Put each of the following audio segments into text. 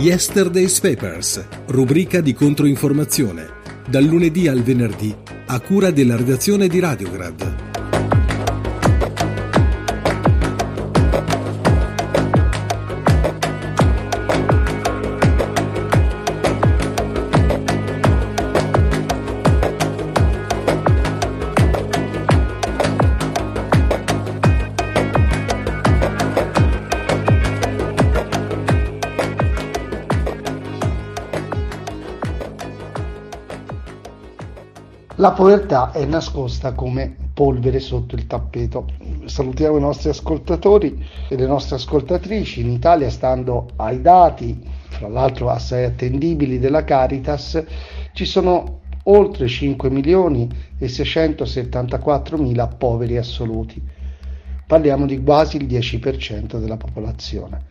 Yesterday's Papers, rubrica di controinformazione, dal lunedì al venerdì, a cura della redazione di Radiograd. La povertà è nascosta come polvere sotto il tappeto. Salutiamo i nostri ascoltatori e le nostre ascoltatrici. In Italia, stando ai dati, fra l'altro assai attendibili, della Caritas, ci sono oltre 5.674.000 poveri assoluti. Parliamo di quasi il 10% della popolazione.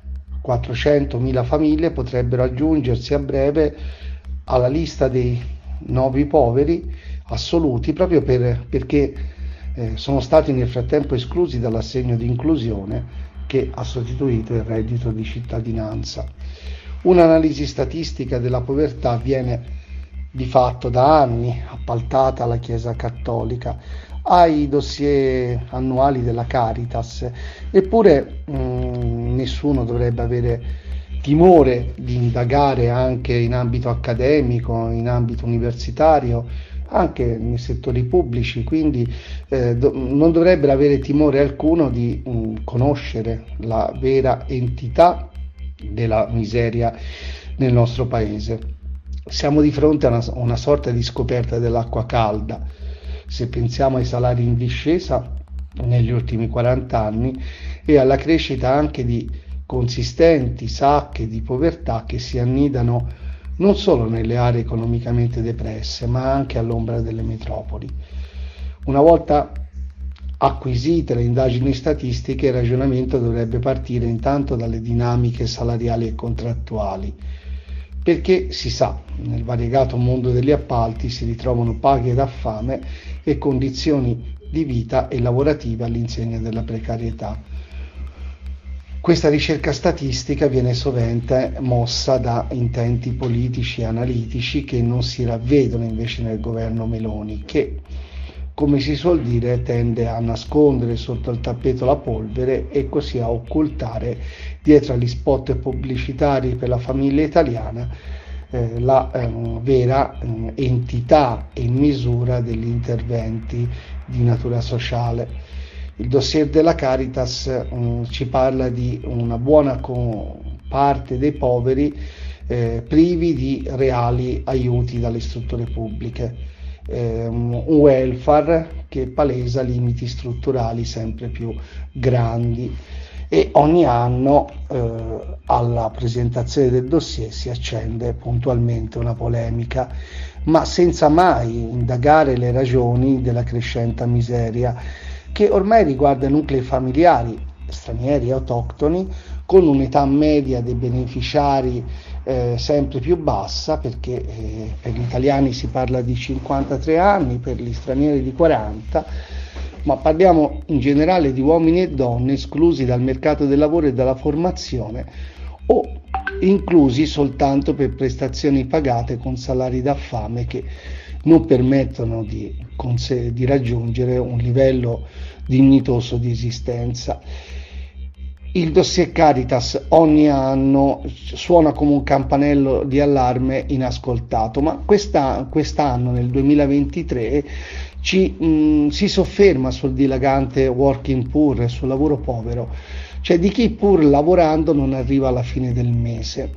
400.000 famiglie potrebbero aggiungersi a breve alla lista dei nuovi poveri assoluti, proprio perché sono stati nel frattempo esclusi dall'assegno di inclusione che ha sostituito il reddito di cittadinanza. Un'analisi statistica della povertà viene di fatto da anni appaltata alla Chiesa Cattolica, ai dossier annuali della Caritas, eppure nessuno dovrebbe avere timore di indagare anche in ambito accademico, in ambito universitario, anche nei settori pubblici, quindi non dovrebbero avere timore alcuno di conoscere la vera entità della miseria nel nostro paese. Siamo di fronte a una sorta di scoperta dell'acqua calda. Se pensiamo ai salari in discesa negli ultimi 40 anni e alla crescita anche di consistenti sacche di povertà che si annidano non solo nelle aree economicamente depresse, ma anche all'ombra delle metropoli. Una volta acquisite le indagini statistiche, il ragionamento dovrebbe partire intanto dalle dinamiche salariali e contrattuali, perché si sa, nel variegato mondo degli appalti si ritrovano paghe da fame e condizioni di vita e lavorative all'insegna della precarietà. Questa ricerca statistica viene sovente mossa da intenti politici e analitici che non si ravvedono invece nel governo Meloni, che, come si suol dire, tende a nascondere sotto il tappeto la polvere e così a occultare dietro agli spot pubblicitari per la famiglia italiana la vera entità e misura degli interventi di natura sociale. Il dossier della Caritas ci parla di una buona parte dei poveri privi di reali aiuti dalle strutture pubbliche, un welfare che palesa limiti strutturali sempre più grandi, e ogni anno alla presentazione del dossier si accende puntualmente una polemica, ma senza mai indagare le ragioni della crescente miseria, che ormai riguarda nuclei familiari stranieri e autoctoni, con un'età media dei beneficiari sempre più bassa, perché per gli italiani si parla di 53 anni, per gli stranieri di 40, ma parliamo in generale di uomini e donne esclusi dal mercato del lavoro e dalla formazione, o inclusi soltanto per prestazioni pagate con salari da fame che non permettono di raggiungere un livello dignitoso di esistenza. Il dossier Caritas ogni anno suona come un campanello di allarme inascoltato, ma quest'anno, nel 2023, si sofferma sul dilagante working poor, sul lavoro povero, cioè di chi pur lavorando non arriva alla fine del mese.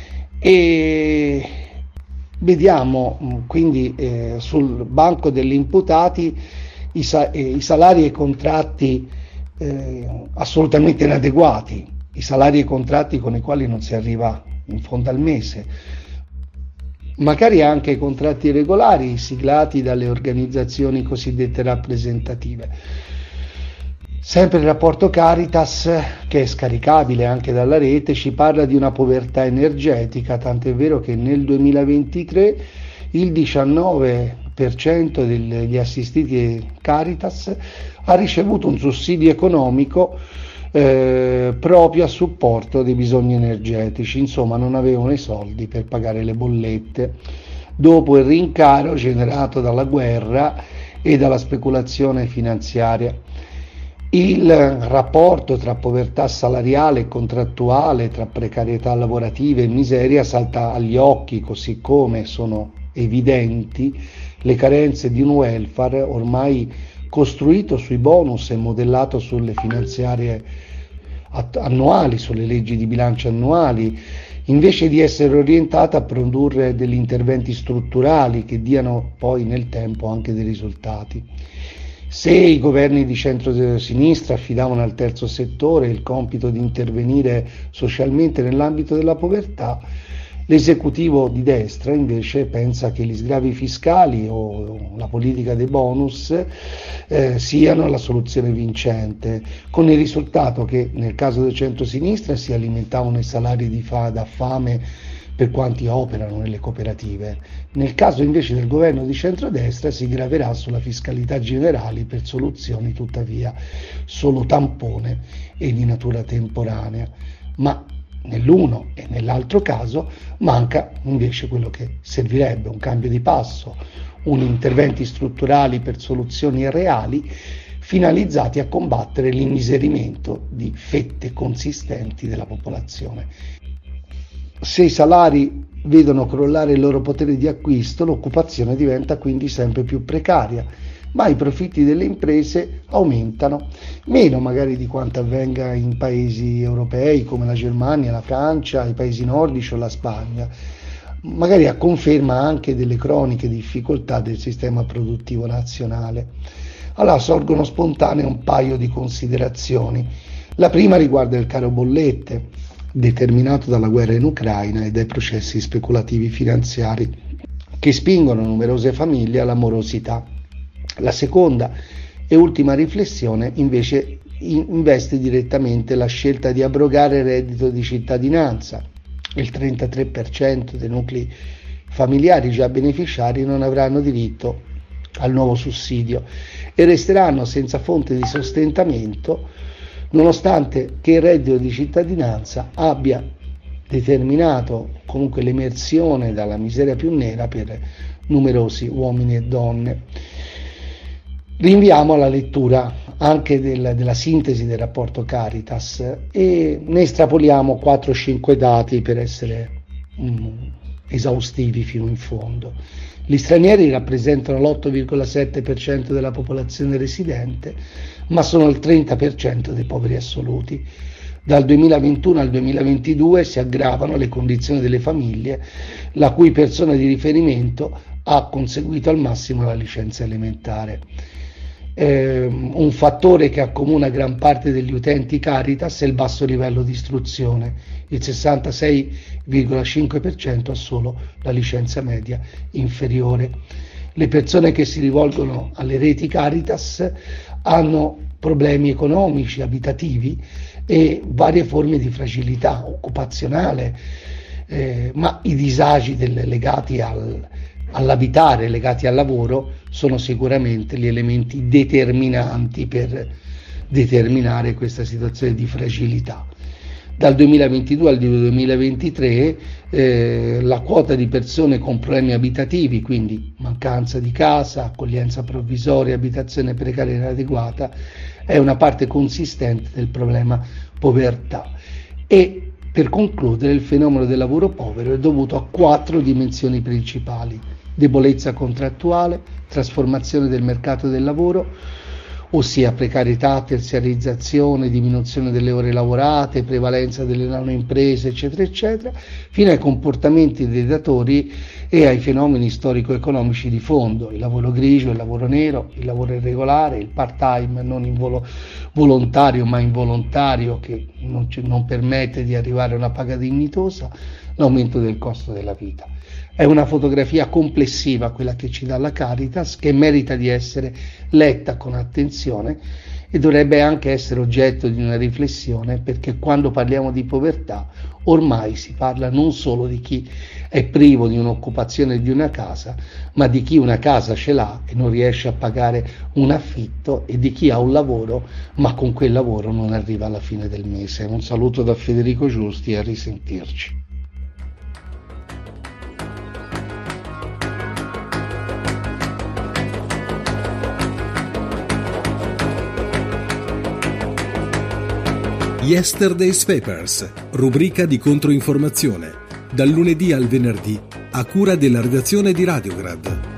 E vediamo quindi sul banco degli imputati i salari e i contratti assolutamente inadeguati, i salari e i contratti con i quali non si arriva in fondo al mese, magari anche i contratti regolari siglati dalle organizzazioni cosiddette rappresentative. Sempre il rapporto Caritas, che è scaricabile anche dalla rete, ci parla di una povertà energetica, tant'è vero che nel 2023 il 19% degli assistiti Caritas ha ricevuto un sussidio economico proprio a supporto dei bisogni energetici. Insomma, non avevano i soldi per pagare le bollette dopo il rincaro generato dalla guerra e dalla speculazione finanziaria. Il rapporto tra povertà salariale e contrattuale, tra precarietà lavorativa e miseria salta agli occhi, così come sono evidenti le carenze di un welfare ormai costruito sui bonus e modellato sulle finanziarie annuali, sulle leggi di bilancio annuali, invece di essere orientata a produrre degli interventi strutturali che diano poi nel tempo anche dei risultati. Se i governi di centro-sinistra affidavano al terzo settore il compito di intervenire socialmente nell'ambito della povertà, l'esecutivo di destra invece pensa che gli sgravi fiscali o la politica dei bonus siano la soluzione vincente, con il risultato che nel caso del centro-sinistra si alimentavano i salari da fame per quanti operano nelle cooperative. Nel caso invece del governo di centrodestra si graverà sulla fiscalità generale per soluzioni tuttavia solo tampone e di natura temporanea, ma nell'uno e nell'altro caso manca invece quello che servirebbe, un cambio di passo, interventi strutturali per soluzioni reali finalizzati a combattere l'immiserimento di fette consistenti della popolazione. Se i salari vedono crollare il loro potere di acquisto, l'occupazione diventa quindi sempre più precaria, ma i profitti delle imprese aumentano, meno magari di quanto avvenga in paesi europei come la Germania, la Francia, i paesi nordici o la Spagna, magari a conferma anche delle croniche difficoltà del sistema produttivo nazionale. Allora sorgono spontanee un paio di considerazioni. La prima riguarda il caro bollette, determinato dalla guerra in Ucraina e dai processi speculativi finanziari che spingono numerose famiglie alla morosità. La seconda e ultima riflessione invece investe direttamente la scelta di abrogare il reddito di cittadinanza. Il 33% dei nuclei familiari già beneficiari non avranno diritto al nuovo sussidio e resteranno senza fonte di sostentamento, nonostante che il reddito di cittadinanza abbia determinato comunque l'emersione dalla miseria più nera per numerosi uomini e donne. Rinviamo alla lettura anche della sintesi del rapporto Caritas e ne estrapoliamo 4-5 dati per essere esaustivi fino in fondo. Gli stranieri rappresentano l'8,7% della popolazione residente, ma sono il 30% dei poveri assoluti. Dal 2021 al 2022 si aggravano le condizioni delle famiglie, la cui persona di riferimento ha conseguito al massimo la licenza elementare. Un fattore che accomuna gran parte degli utenti Caritas è il basso livello di istruzione. Il 66,5% ha solo la licenza media inferiore. Le persone che si rivolgono alle reti Caritas hanno problemi economici, abitativi e varie forme di fragilità occupazionale, ma i disagi legati all'abitare, legati al lavoro, sono sicuramente gli elementi determinanti per determinare questa situazione di fragilità. Dal 2022 al 2023 la quota di persone con problemi abitativi, quindi mancanza di casa, accoglienza provvisoria, abitazione precaria inadeguata, è una parte consistente del problema povertà. E per concludere, il fenomeno del lavoro povero è dovuto a 4 dimensioni principali: debolezza contrattuale, trasformazione del mercato del lavoro, ossia precarietà, terziarizzazione, diminuzione delle ore lavorate, prevalenza delle nanoimprese, eccetera, eccetera, fino ai comportamenti dei datori e ai fenomeni storico-economici di fondo: il lavoro grigio, il lavoro nero, il lavoro irregolare, il part-time non volontario ma involontario che non permette di arrivare a una paga dignitosa, l'aumento del costo della vita. È una fotografia complessiva quella che ci dà la Caritas, che merita di essere letta con attenzione e dovrebbe anche essere oggetto di una riflessione, perché quando parliamo di povertà ormai si parla non solo di chi è privo di un'occupazione di una casa, ma di chi una casa ce l'ha e non riesce a pagare un affitto, e di chi ha un lavoro ma con quel lavoro non arriva alla fine del mese. Un saluto da Federico Giusti e a risentirci. Yesterday's Papers, rubrica di controinformazione, dal lunedì al venerdì, a cura della redazione di Radiograd.